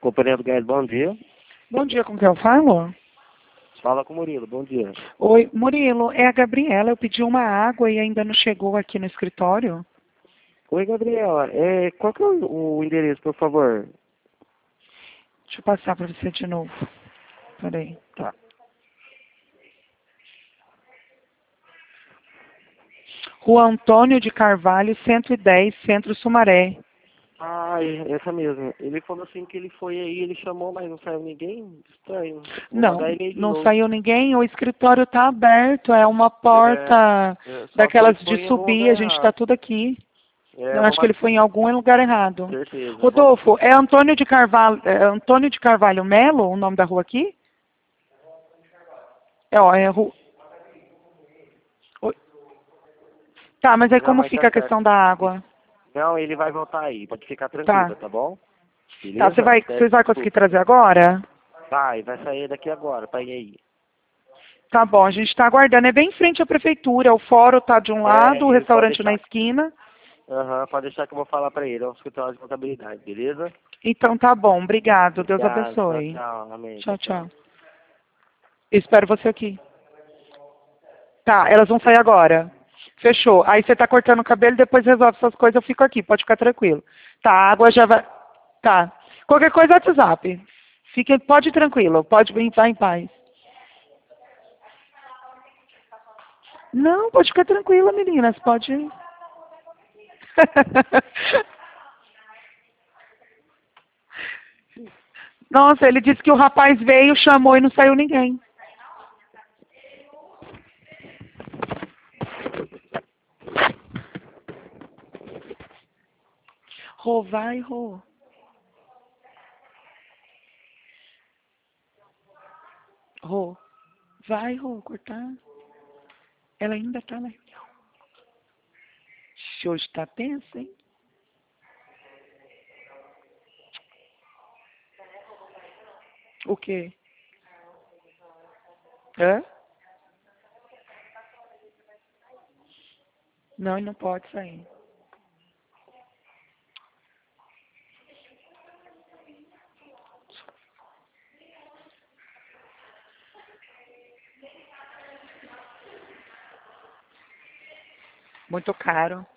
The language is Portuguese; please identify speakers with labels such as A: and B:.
A: Companhia do Gás, bom dia.
B: Bom dia, com quem eu falo?
A: Fala com o Murilo, bom dia.
B: Oi, Murilo, é a Gabriela. Eu pedi uma água e ainda não chegou aqui no escritório.
A: Oi, Gabriela. Qual que é o endereço, por favor?
B: Deixa eu passar para você de novo. Peraí.
A: Tá.
B: Rua Antônio de Carvalho, 110, Centro Sumaré.
A: Ah, essa mesmo. Ele falou assim que ele foi aí, ele chamou, mas não saiu ninguém. Estranho. Vou
B: Não,
A: mandar ele aí de
B: não
A: novo.
B: saiu ninguém. O escritório está aberto. É uma porta
A: Só que ele
B: daquelas de
A: foi em algum
B: subir.
A: lugar
B: A gente está
A: errado.
B: tudo aqui.
A: É,
B: Eu
A: eu vou
B: acho que ele
A: mandar.
B: foi em algum lugar errado.
A: Certeza.
B: Rodolfo, é Antônio de Carvalho, Antônio de Carvalho Melo, o nome da rua aqui? É, ó, é rua. Oi. Tá, mas aí
A: Não,
B: como
A: mas tá
B: fica a
A: certo.
B: questão da água?
A: Não, ele vai voltar aí. Pode ficar
B: Tá.
A: tranquila, tá bom?
B: Tá,
A: Beleza?
B: você
A: Pede
B: vai conseguir
A: desculpa.
B: trazer agora?
A: Vai sair daqui agora, tá aí.
B: Tá bom, a gente está aguardando. É bem em frente à prefeitura. O fórum tá de um lado, o
A: Ele pode
B: restaurante na
A: deixar.
B: esquina.
A: Aham, pode deixar que eu vou falar pra ele. É o escritório de contabilidade, beleza?
B: Então tá bom, obrigado. Deus
A: Obrigado. Tchau,
B: abençoe.
A: tchau. Amém. Tchau,
B: Tchau,
A: tchau.
B: tchau. Espero você aqui. Tá, elas vão sair agora. Fechou. Aí você tá cortando o cabelo e depois resolve suas coisas, eu fico aqui, pode ficar tranquilo. Tá, a água já vai. Tá. Qualquer coisa, WhatsApp. Pode ir tranquilo, pode vir, vai em paz. Não, pode ficar tranquila, meninas, pode ir. Nossa, ele disse que o rapaz veio, chamou e não saiu ninguém. Rô, vai, Rô. Rô, vai, Rô, cortar. Ela ainda tá na reunião. Hoje tá tenso, hein? O quê? Hã? Não, ele não pode sair. Muito caro.